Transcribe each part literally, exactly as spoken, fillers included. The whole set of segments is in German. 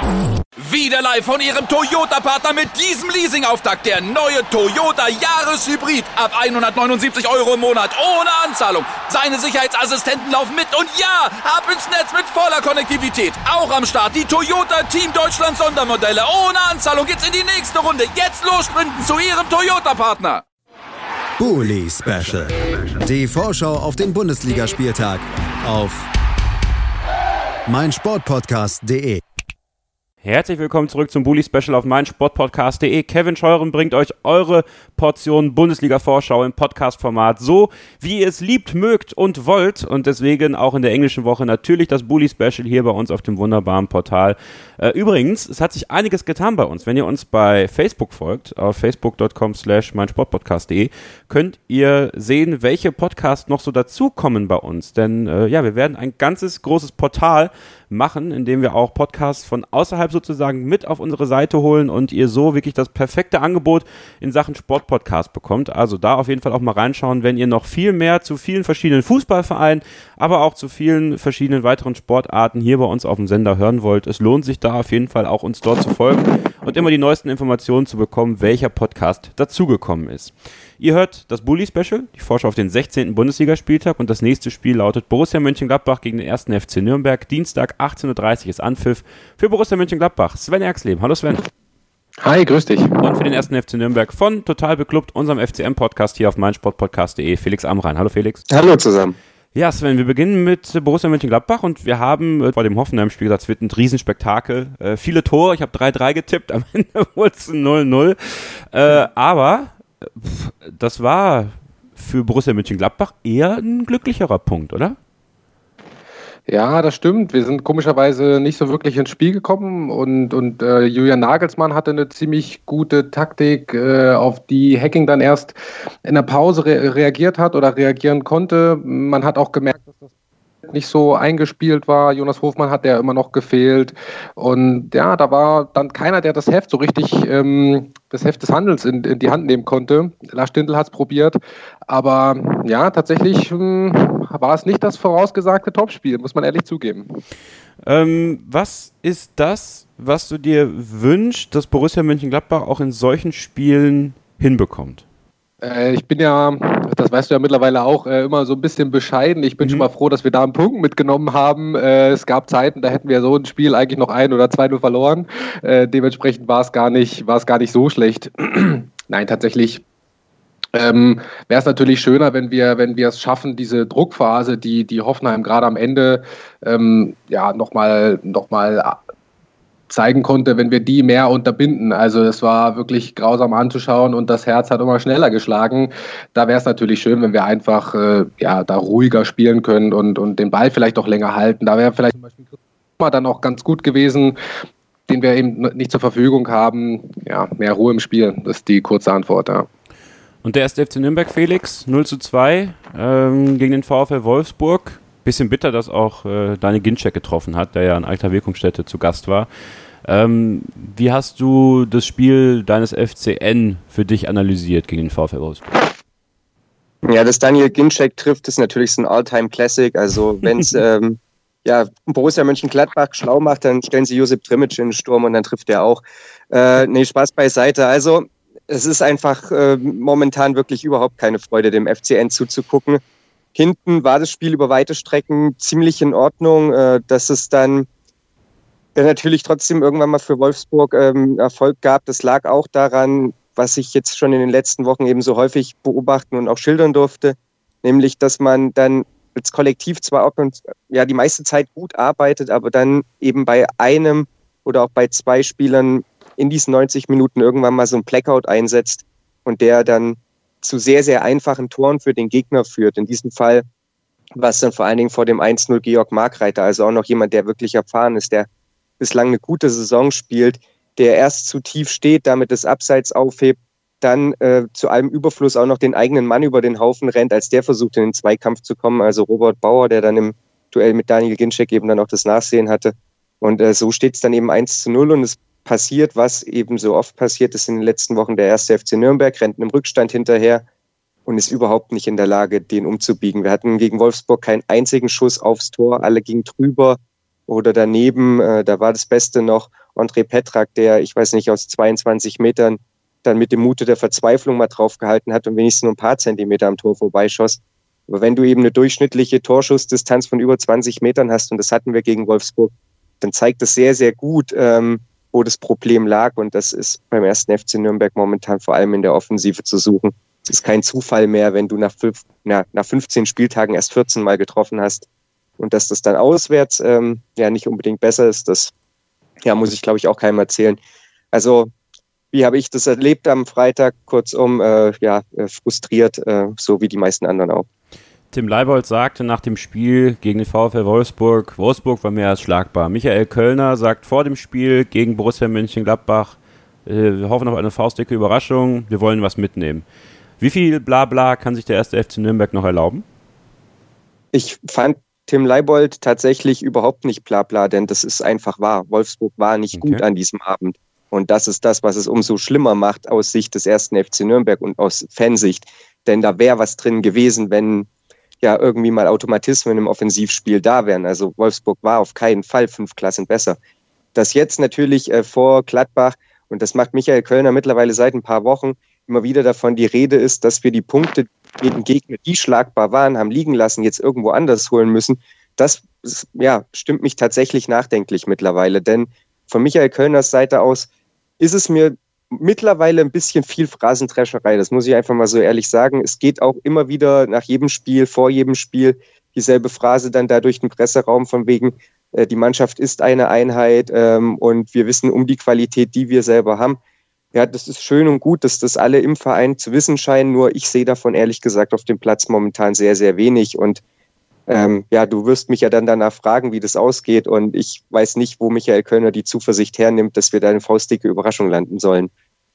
Wieder live von Ihrem Toyota-Partner mit diesem Leasing-Auftakt. Der neue Toyota Jahreshybrid. Ab hundertneunundsiebzig Euro im Monat. Ohne Anzahlung. Seine Sicherheitsassistenten laufen mit. Und ja, ab ins Netz mit voller Konnektivität. Auch am Start die Toyota Team Deutschland Sondermodelle. Ohne Anzahlung geht's in die nächste Runde. Jetzt los sprinten zu Ihrem Toyota-Partner. Bully Special. Die Vorschau auf den Bundesligaspieltag auf meinsportpodcast punkt de. Herzlich willkommen zurück zum Bully Special auf meinsportpodcast punkt de. Kevin Scheuren bringt euch eure Portion Bundesliga-Vorschau im Podcast-Format, so wie ihr es liebt, mögt und wollt. Und deswegen auch in der englischen Woche natürlich das Bully Special hier bei uns auf dem wunderbaren Portal. Äh, übrigens, es hat sich einiges getan bei uns. Wenn ihr uns bei Facebook folgt, auf facebook punkt com slash meinsportpodcast punkt de, könnt ihr sehen, welche Podcasts noch so dazukommen bei uns. Denn äh, ja, wir werden ein ganzes großes Portal machen, indem wir auch Podcasts von außerhalb sozusagen mit auf unsere Seite holen und ihr so wirklich das perfekte Angebot in Sachen Sportpodcast bekommt. Also da auf jeden Fall auch mal reinschauen, wenn ihr noch viel mehr zu vielen verschiedenen Fußballvereinen, aber auch zu vielen verschiedenen weiteren Sportarten hier bei uns auf dem Sender hören wollt. Es lohnt sich da auf jeden Fall auch, uns dort zu folgen und immer die neuesten Informationen zu bekommen, welcher Podcast dazugekommen ist. Ihr hört das Bully Special, die Vorschau auf den sechzehnten Bundesligaspieltag, und das nächste Spiel lautet Borussia Mönchengladbach gegen den ersten F C Nürnberg. Dienstag achtzehn Uhr dreißig ist Anpfiff für Borussia Mönchengladbach. Sven Erxleben. Hallo Sven. Hi, grüß dich. Und für den ersten F C Nürnberg von Total Beklubbt, unserem F C M-Podcast hier auf meinsportpodcast punkt de, Felix Amrain. Hallo Felix. Hallo zusammen. Ja, Sven, wir beginnen mit Borussia Mönchengladbach und wir haben äh, vor dem Hoffenheim-Spiel gesagt, es wird ein Riesenspektakel. Äh, viele Tore, ich habe drei drei getippt, am Ende wurde es null null. Äh, aber pff, das war für Borussia Mönchengladbach eher ein glücklicherer Punkt, oder? Ja, das stimmt. Wir sind komischerweise nicht so wirklich ins Spiel gekommen und, und äh, Julian Nagelsmann hatte eine ziemlich gute Taktik, äh, auf die Hacking dann erst in der Pause re- reagiert hat oder reagieren konnte. Man hat auch gemerkt, dass das nicht so eingespielt war. Jonas Hofmann hat ja immer noch gefehlt. Und ja, da war dann keiner, der das Heft so richtig, ähm, das Heft des Handelns in, in die Hand nehmen konnte. Lars Stindl hat es probiert. Aber ja, tatsächlich ähm, war es nicht das vorausgesagte Topspiel, muss man ehrlich zugeben. Ähm, was ist das, was du dir wünschst, dass Borussia Mönchengladbach auch in solchen Spielen hinbekommt? Ich bin ja, das weißt du ja mittlerweile auch, äh, immer so ein bisschen bescheiden. Ich bin mhm. schon mal froh, dass wir da einen Punkt mitgenommen haben. Äh, es gab Zeiten, da hätten wir so ein Spiel eigentlich noch ein oder zwei null verloren. Äh, dementsprechend war es gar nicht, war es gar nicht so schlecht. Nein, tatsächlich ähm, wäre es natürlich schöner, wenn wir, wenn wir es schaffen, diese Druckphase, die, die Hoffenheim gerade am Ende ähm, ja nochmal, nochmal zeigen konnte, wenn wir die mehr unterbinden. Also es war wirklich grausam anzuschauen und das Herz hat immer schneller geschlagen. Da wäre es natürlich schön, wenn wir einfach äh, ja, da ruhiger spielen können und, und den Ball vielleicht auch länger halten. Da wäre vielleicht zum Beispiel dann auch ganz gut gewesen, den wir eben nicht zur Verfügung haben. Ja, mehr Ruhe im Spiel, das ist die kurze Antwort, ja. Und der erste F C Nürnberg, Felix, null zu zwei ähm, gegen den VfL Wolfsburg. Bisschen bitter, dass auch äh, Daniel Ginczek getroffen hat, der ja in alter Wirkungsstätte zu Gast war. Ähm, wie hast du das Spiel deines F C N für dich analysiert gegen den VfL Wolfsburg? Ja, dass Daniel Ginczek trifft, ist natürlich so ein All-Time-Classic. Also wenn es ähm, ja, Borussia Mönchengladbach schlau macht, dann stellen sie Josip Trimic in den Sturm und dann trifft er auch. Äh, nee, Spaß beiseite. Also es ist einfach äh, momentan wirklich überhaupt keine Freude, dem F C N zuzugucken. Hinten war das Spiel über weite Strecken ziemlich in Ordnung, äh, dass es dann äh, natürlich trotzdem irgendwann mal für Wolfsburg ähm, Erfolg gab. Das lag auch daran, was ich jetzt schon in den letzten Wochen eben so häufig beobachten und auch schildern durfte, nämlich, dass man dann als Kollektiv zwar auch und, ja, die meiste Zeit gut arbeitet, aber dann eben bei einem oder auch bei zwei Spielern in diesen neunzig Minuten irgendwann mal so ein Blackout einsetzt und der dann zu sehr, sehr einfachen Toren für den Gegner führt. In diesem Fall war es dann vor allen Dingen vor dem eins null Georg Markreiter, also auch noch jemand, der wirklich erfahren ist, der bislang eine gute Saison spielt, der erst zu tief steht, damit das Abseits aufhebt, dann äh, zu allem Überfluss auch noch den eigenen Mann über den Haufen rennt, als der versucht, in den Zweikampf zu kommen. Also Robert Bauer, der dann im Duell mit Daniel Ginczek eben dann auch das Nachsehen hatte. Und äh, so steht es dann eben eins zu null und es passiert, was eben so oft passiert ist in den letzten Wochen. Der erste F C Nürnberg rennt im Rückstand hinterher und ist überhaupt nicht in der Lage, den umzubiegen. Wir hatten gegen Wolfsburg keinen einzigen Schuss aufs Tor, alle gingen drüber. Oder daneben, äh, da war das Beste noch André Petrak, der, ich weiß nicht, aus zweiundzwanzig Metern dann mit dem Mute der Verzweiflung mal draufgehalten hat und wenigstens nur ein paar Zentimeter am Tor vorbeischoss. Aber wenn du eben eine durchschnittliche Torschussdistanz von über zwanzig Metern hast, und das hatten wir gegen Wolfsburg, dann zeigt das sehr, sehr gut, ähm, wo das Problem lag. Und das ist beim ersten F C Nürnberg momentan vor allem in der Offensive zu suchen. Es ist kein Zufall mehr, wenn du nach, fünf, na, nach fünfzehn Spieltagen erst vierzehn Mal getroffen hast. Und dass das dann auswärts ähm, ja nicht unbedingt besser ist, das ja, muss ich, glaube ich, auch keinem erzählen. Also, wie habe ich das erlebt am Freitag? Kurzum, äh, ja, frustriert, äh, so wie die meisten anderen auch. Tim Leibold sagte nach dem Spiel gegen den VfL Wolfsburg, Wolfsburg war mehr als schlagbar. Michael Kölner sagt vor dem Spiel gegen Borussia Mönchengladbach, äh, wir hoffen auf eine faustdicke Überraschung, wir wollen was mitnehmen. Wie viel Blabla kann sich der erste F C Nürnberg noch erlauben? Ich fand Tim Leibold tatsächlich überhaupt nicht Blabla, denn das ist einfach wahr. Wolfsburg war nicht okay. gut an diesem Abend. Und das ist das, was es umso schlimmer macht aus Sicht des ersten F C Nürnberg und aus Fansicht. Denn da wäre was drin gewesen, wenn ja irgendwie mal Automatismen im Offensivspiel da wären. Also Wolfsburg war auf keinen Fall fünf Klassen besser. Das jetzt natürlich äh, vor Gladbach, und das macht Michael Kölner mittlerweile seit ein paar Wochen, immer wieder davon die Rede ist, dass wir die Punkte gegen Gegner, die schlagbar waren, haben liegen lassen, jetzt irgendwo anders holen müssen. Das ist, ja, stimmt mich tatsächlich nachdenklich mittlerweile. Denn von Michael Kölners Seite aus ist es mir mittlerweile ein bisschen viel Phrasendrescherei. Das muss ich einfach mal so ehrlich sagen. Es geht auch immer wieder nach jedem Spiel, vor jedem Spiel dieselbe Phrase dann da durch den Presseraum von wegen, äh, die Mannschaft ist eine Einheit ähm, und wir wissen um die Qualität, die wir selber haben. Ja, das ist schön und gut, dass das alle im Verein zu wissen scheinen. Nur ich sehe davon ehrlich gesagt auf dem Platz momentan sehr, sehr wenig. Und ähm, ja, du wirst mich ja dann danach fragen, wie das ausgeht. Und ich weiß nicht, wo Michael Kölner die Zuversicht hernimmt, dass wir da eine faustdicke Überraschung landen sollen.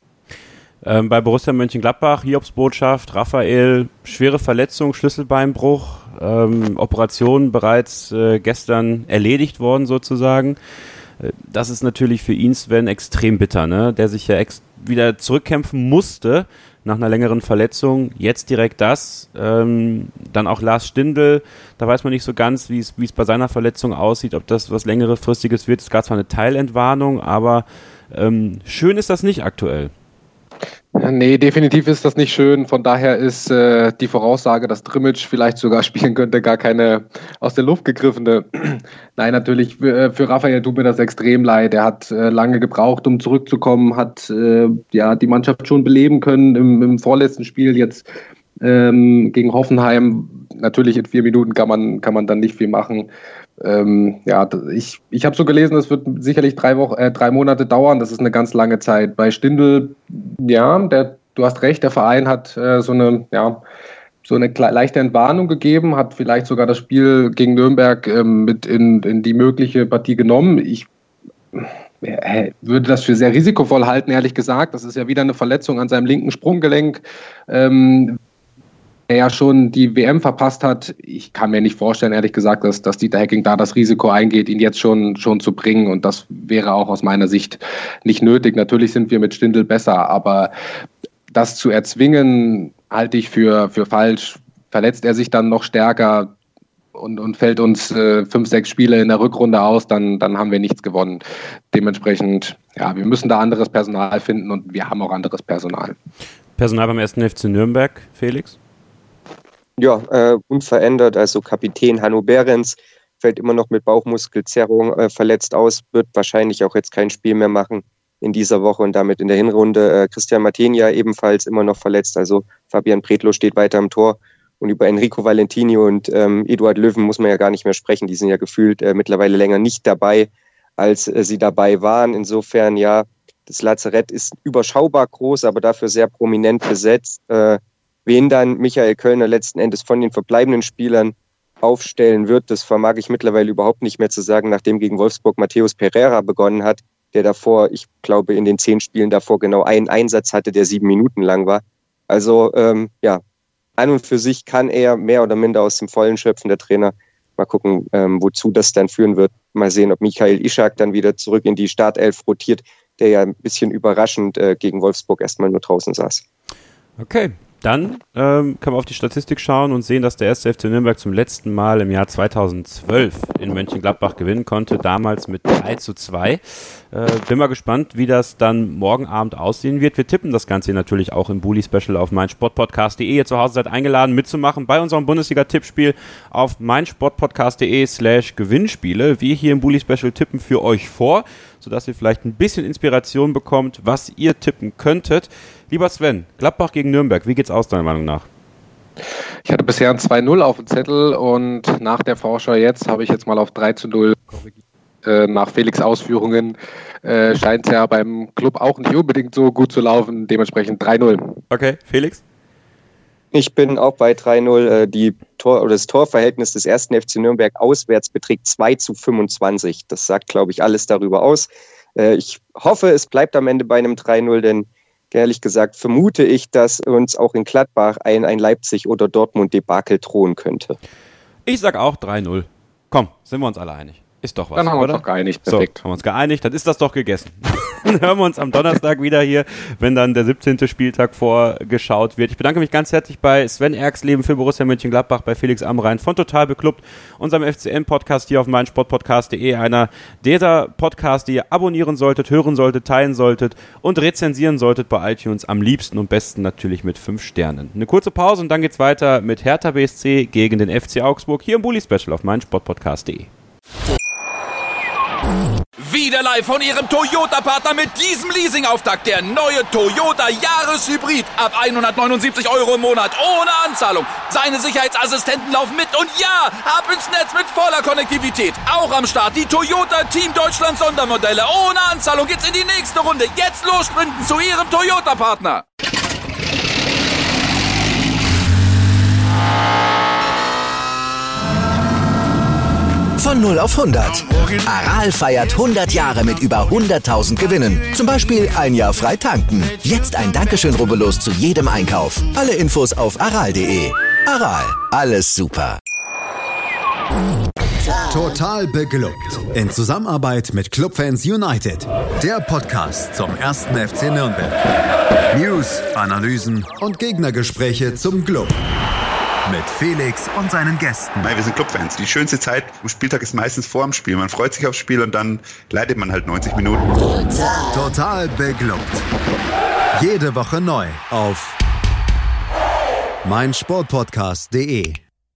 Ähm, bei Borussia Mönchengladbach, Hiobsbotschaft, Raphael, schwere Verletzung, Schlüsselbeinbruch, ähm, Operation bereits äh, gestern erledigt worden sozusagen. Äh, das ist natürlich für ihn, Sven, extrem bitter, ne? Der sich ja ex- wieder zurückkämpfen musste nach einer längeren Verletzung. Jetzt direkt das. Ähm, dann auch Lars Stindl, da weiß man nicht so ganz, wie es wie es bei seiner Verletzung aussieht, ob das was längerefristiges wird. Es gab zwar eine Teilentwarnung, aber ähm, schön ist das nicht aktuell. Nee, definitiv ist das nicht schön. Von daher ist äh, die Voraussage, dass Drmic vielleicht sogar spielen könnte, gar keine aus der Luft gegriffene. Nein, natürlich, für, für Raphael tut mir das extrem leid. Er hat äh, lange gebraucht, um zurückzukommen, hat äh, ja die Mannschaft schon beleben können im, im vorletzten Spiel jetzt ähm, gegen Hoffenheim. Natürlich in vier Minuten kann man, kann man dann nicht viel machen. Ähm, ja, ich, ich habe so gelesen, es wird sicherlich drei Wochen, äh, drei Monate dauern. Das ist eine ganz lange Zeit. Bei Stindl, ja, der, du hast recht, der Verein hat äh, so eine, ja, so eine kle- leichte Entwarnung gegeben, hat vielleicht sogar das Spiel gegen Nürnberg ähm, mit in, in die mögliche Partie genommen. Ich äh, würde das für sehr risikovoll halten, ehrlich gesagt. Das ist ja wieder eine Verletzung an seinem linken Sprunggelenk. Ähm, er ja schon die W M verpasst hat. Ich kann mir nicht vorstellen, ehrlich gesagt, dass, dass Dieter Hecking da das Risiko eingeht, ihn jetzt schon, schon zu bringen. Und das wäre auch aus meiner Sicht nicht nötig. Natürlich sind wir mit Stindl besser, aber das zu erzwingen, halte ich für, für falsch. Verletzt er sich dann noch stärker und, und fällt uns äh, fünf, sechs Spiele in der Rückrunde aus, dann, dann haben wir nichts gewonnen. Dementsprechend, ja, wir müssen da anderes Personal finden und wir haben auch anderes Personal. Personal beim ersten F C Nürnberg, Felix? Ja, äh, unverändert. Also Kapitän Hanno Behrens fällt immer noch mit Bauchmuskelzerrung äh, verletzt aus, wird wahrscheinlich auch jetzt kein Spiel mehr machen in dieser Woche und damit in der Hinrunde. Äh, Christian Matenia ebenfalls immer noch verletzt. Also Fabian Pretlo steht weiter am Tor. Und über Enrico Valentini und ähm, Eduard Löwen muss man ja gar nicht mehr sprechen. Die sind ja gefühlt äh, mittlerweile länger nicht dabei, als äh, sie dabei waren. Insofern, ja, das Lazarett ist überschaubar groß, aber dafür sehr prominent besetzt. Äh, Wen dann Michael Kölner letzten Endes von den verbleibenden Spielern aufstellen wird, das vermag ich mittlerweile überhaupt nicht mehr zu sagen, nachdem gegen Wolfsburg Matthäus Pereira begonnen hat, der davor, ich glaube, in den zehn Spielen davor genau einen Einsatz hatte, der sieben Minuten lang war. Also ähm, ja, an und für sich kann er mehr oder minder aus dem Vollen schöpfen, der Trainer. Mal gucken, ähm, wozu das dann führen wird. Mal sehen, ob Michael Ischak dann wieder zurück in die Startelf rotiert, der ja ein bisschen überraschend äh, gegen Wolfsburg erstmal nur draußen saß. Okay, Dann ähm, kann man auf die Statistik schauen und sehen, dass der erste F C Nürnberg zum letzten Mal im Jahr zweitausendzwölf in Mönchengladbach gewinnen konnte, damals mit drei zu zwei. Äh, bin mal gespannt, wie das dann morgen Abend aussehen wird. Wir tippen das Ganze natürlich auch im Bully-Special auf meinsportpodcast punkt de. Ihr zu Hause seid eingeladen mitzumachen bei unserem Bundesliga-Tippspiel auf meinsportpodcast punkt de slash Gewinnspiele. Wir hier im Bully-Special tippen für euch vor, sodass ihr vielleicht ein bisschen Inspiration bekommt, was ihr tippen könntet. Lieber Sven, Gladbach gegen Nürnberg, wie geht's aus deiner Meinung nach? Ich hatte bisher ein zwei null auf dem Zettel und nach der Vorschau jetzt habe ich jetzt mal auf drei zu null korrigiert. Äh, nach Felix' Ausführungen äh, scheint es ja beim Club auch nicht unbedingt so gut zu laufen, dementsprechend drei null. Okay, Felix? Ich bin auch bei drei null. Die Tor- oder das Torverhältnis des ersten F C Nürnberg auswärts beträgt zwei zu fünfundzwanzig. Das sagt, glaube ich, alles darüber aus. Ich hoffe, es bleibt am Ende bei einem drei null, denn ehrlich gesagt vermute ich, dass uns auch in Gladbach ein, ein Leipzig- oder Dortmund-Debakel drohen könnte. Ich sag auch drei null. Komm, sind wir uns alle einig. Ist doch was, Dann haben wir oder? uns doch geeinigt. Perfekt. So, haben wir uns geeinigt, dann ist das doch gegessen. Dann hören wir uns am Donnerstag wieder hier, wenn dann der siebzehnte Spieltag vorgeschaut wird. Ich bedanke mich ganz herzlich bei Sven Erxleben für Borussia Mönchengladbach, bei Felix Amrain von Total Beklubbt, unserem F C N-Podcast hier auf meinsportpodcast punkt de. Einer dieser Podcasts, die ihr abonnieren solltet, hören solltet, teilen solltet und rezensieren solltet bei iTunes. Am liebsten und besten natürlich mit fünf Sternen. Eine kurze Pause und dann geht's weiter mit Hertha B S C gegen den F C Augsburg hier im Bully-Special auf meinsportpodcast punkt de. Wieder live von Ihrem Toyota-Partner mit diesem Leasing-Auftakt. Der neue Toyota Jahreshybrid. Ab hundertneunundsiebzig Euro im Monat. Ohne Anzahlung. Seine Sicherheitsassistenten laufen mit. Und ja, ab ins Netz mit voller Konnektivität. Auch am Start die Toyota Team Deutschland Sondermodelle. Ohne Anzahlung geht's in die nächste Runde. Jetzt los sprinten zu Ihrem Toyota-Partner. Von null auf hundert. Aral feiert hundert Jahre mit über hunderttausend Gewinnen. Zum Beispiel ein Jahr frei tanken. Jetzt ein Dankeschön, rubbellos zu jedem Einkauf. Alle Infos auf aral punkt de. Aral, alles super. Total beglückt. In Zusammenarbeit mit Clubfans United. Der Podcast zum ersten F C Nürnberg. News, Analysen und Gegnergespräche zum Club. Mit Felix und seinen Gästen. Nein, wir sind Clubfans. Die schönste Zeit am Spieltag ist meistens vor dem Spiel. Man freut sich aufs Spiel und dann leidet man halt neunzig Minuten. Total, Total beglückt. Jede Woche neu auf meinsportpodcast punkt de.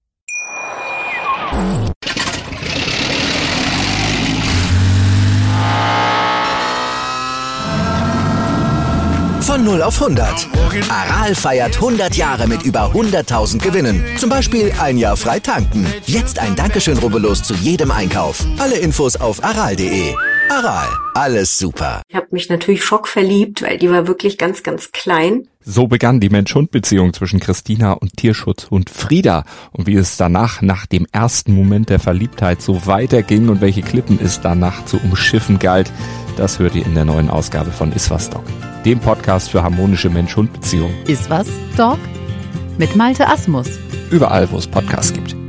Von null auf hundert. Aral feiert hundert Jahre mit über hunderttausend Gewinnen. Zum Beispiel ein Jahr frei tanken. Jetzt ein Dankeschön, rubbellos zu jedem Einkauf. Alle Infos auf aral punkt de. Aral, alles super. Ich habe mich natürlich schockverliebt, weil die war wirklich ganz, ganz klein. So begann die Mensch-Hund-Beziehung zwischen Christina und Tierschutzhund Frieda. Und wie es danach, nach dem ersten Moment der Verliebtheit, so weiterging und welche Klippen es danach zu umschiffen galt, das hört ihr in der neuen Ausgabe von Iswas Dog, dem Podcast für harmonische Mensch-Hund-Beziehungen. Iswas Dog mit Malte Asmus. Überall, wo es Podcasts gibt.